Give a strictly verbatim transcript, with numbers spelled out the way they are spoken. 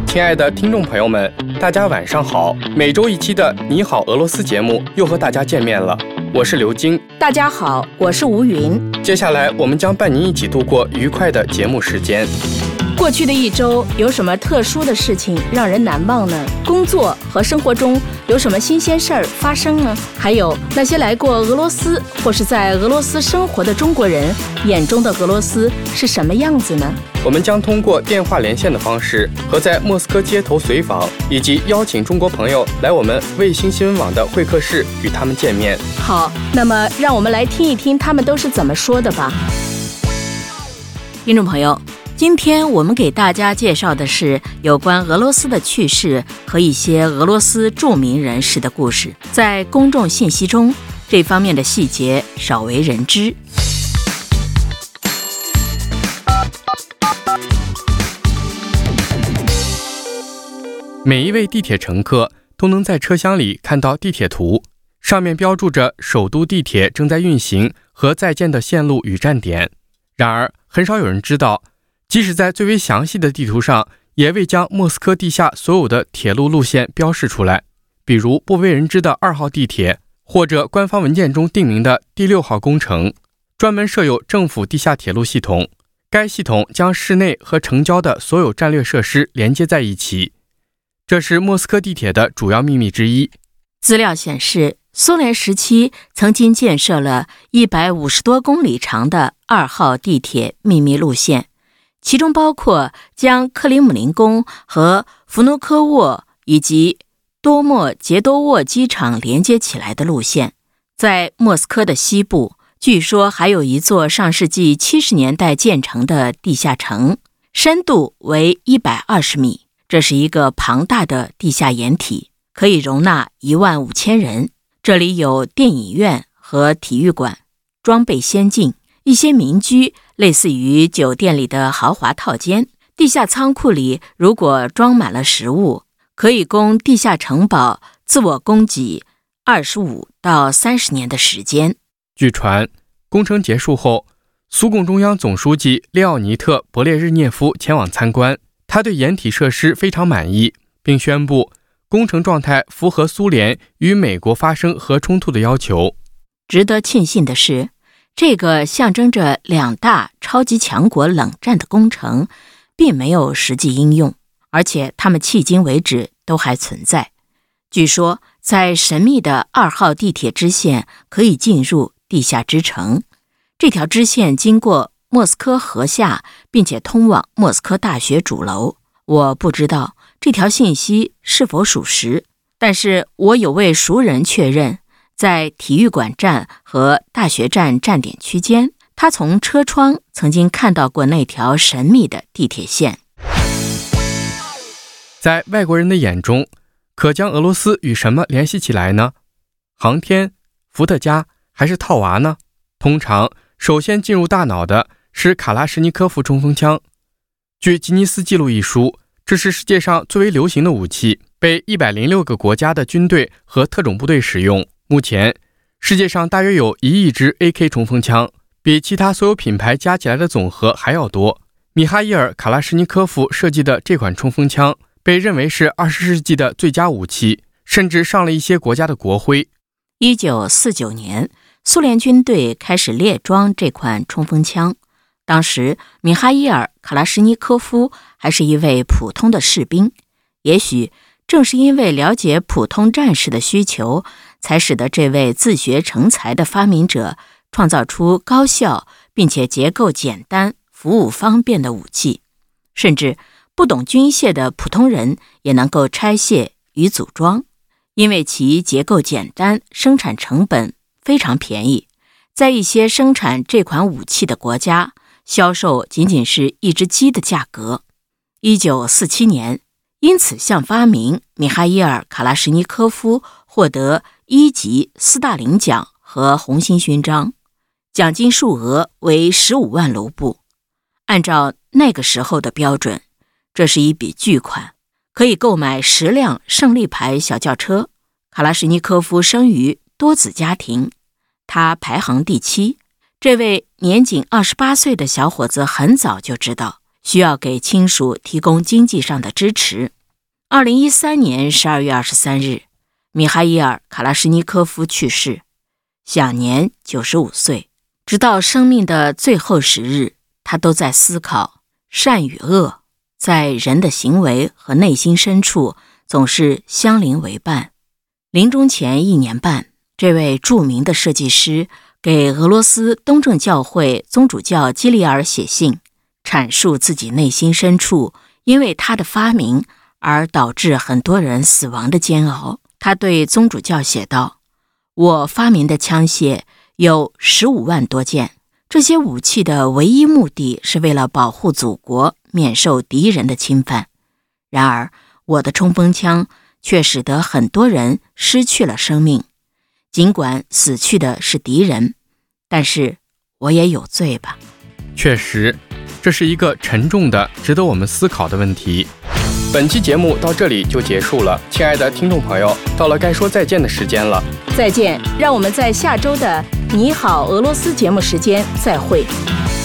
亲爱的听众朋友们，大家晚上好！每周一期的《你好，俄罗斯》节目又和大家见面了，我是刘晶。 大家好，我是吴云。 接下来我们将伴您一起度过愉快的节目时间。 过去的一周有什么特殊的事情让人难忘呢？工作和生活中有什么新鲜事儿发生呢？还有那些来过俄罗斯或是在俄罗斯生活的中国人眼中的俄罗斯是什么样子呢？ 我们将通过电话连线的方式和在莫斯科街头随访，以及邀请中国朋友来我们卫星新闻网的会客室与他们见面。 好，那么让我们来听一听他们都是怎么说的吧。 听众朋友，今天我们给大家介绍的是有关俄罗斯的趣事和一些俄罗斯著名人士的故事。在公众信息中，这方面的细节少为人知。 每一位地铁乘客都能在车厢里看到地铁图，上面标注着首都地铁正在运行和在建的线路与站点。然而，很少有人知道，即使在最为详细的地图上，也未将莫斯科地下所有的铁路路线标示出来。比如不为人知的二号地铁，或者官方文件中定名的第六号工程，专门设有政府地下铁路系统。该系统将市内和城郊的所有战略设施连接在一起，这是莫斯科地铁的主要秘密之一。 资料显示，苏联时期曾经建设了一百五十多公里长的二号地铁秘密路线，其中包括将克里姆林宫和弗努科沃以及多莫捷多沃机场连接起来的路线。在莫斯科的西部，据说还有一座上世纪七十年代建成的地下城，深度为一百二十米。这是一个庞大的地下掩体，可以容纳一万五千人。这里有电影院和体育馆，装备先进，一些民居类似于酒店里的豪华套间。地下仓库里如果装满了食物，可以供地下城堡自我供给二十五到三十年的时间。 据传，工程结束后，苏共中央总书记列奥尼特·勃列日涅夫前往参观，他对掩体设施非常满意，并宣布工程状态符合苏联与美国发生核冲突的要求。 值得庆幸的是，这个象征着两大超级强国冷战的工程并没有实际应用，而且它们迄今为止都还存在。据说，在神秘的二号地铁支线可以进入地下之城，这条支线经过莫斯科河下，并且通往莫斯科大学主楼。我不知道这条信息是否属实，但是我有位熟人确认，在体育馆站和大学站站点区间，他从车窗曾经看到过那条神秘的地铁线。 在外国人的眼中，可将俄罗斯与什么联系起来呢？航天、伏特加还是套娃呢？通常首先进入大脑的是卡拉什尼科夫冲锋枪。据吉尼斯纪录一书，这是世界上最为流行的武器，被一百零六个国家的军队和特种部队使用。目前，世界上大约有一亿支 A K 冲锋枪，比其他所有品牌加起来的总和还要多。米哈伊尔·卡拉什尼科夫设计的这款冲锋枪被认为是二十世纪的最佳武器，甚至上了一些国家的国徽。 一九四九年，苏联军队开始列装这款冲锋枪。当时，米哈伊尔·卡拉什尼科夫还是一位普通的士兵。也许正是因为了解普通战士的需求，才使得这位自学成才的发明者创造出高效并且结构简单、服务方便的武器。甚至不懂军械的普通人也能够拆卸与组装，因为其结构简单，生产成本非常便宜。在一些生产这款武器的国家，销售仅仅是一只鸡的价格。一九四七年，因此项发明，米哈伊尔·卡拉什尼科夫获得一级斯大林奖和红星勋章，奖金数额为十五万卢布。按照那个时候的标准，这是一笔巨款，可以购买十辆胜利牌小轿车。卡拉什尼科夫生于多子家庭，他排行第七。这位年仅二十八岁的小伙子很早就知道需要给亲属提供经济上的支持。 二零一三年十二月二十三日，米哈伊尔·卡拉什尼科夫去世，享年九十五岁。直到生命的最后时日，他都在思考善与恶在人的行为和内心深处总是相邻为伴。临终前一年半，这位著名的设计师给俄罗斯东正教会宗主教基里尔写信，阐述自己内心深处因为他的发明而导致很多人死亡的煎熬。他对宗主教写道：我发明的枪械有十五万多件，这些武器的唯一目的是为了保护祖国免受敌人的侵犯。然而，我的冲锋枪却使得很多人失去了生命。尽管死去的是敌人，但是我也有罪吧。 确实，这是一个沉重的、值得我们思考的问题。本期节目到这里就结束了，亲爱的听众朋友，到了该说再见的时间了。 再见，让我们在下周的你好俄罗斯节目时间再会。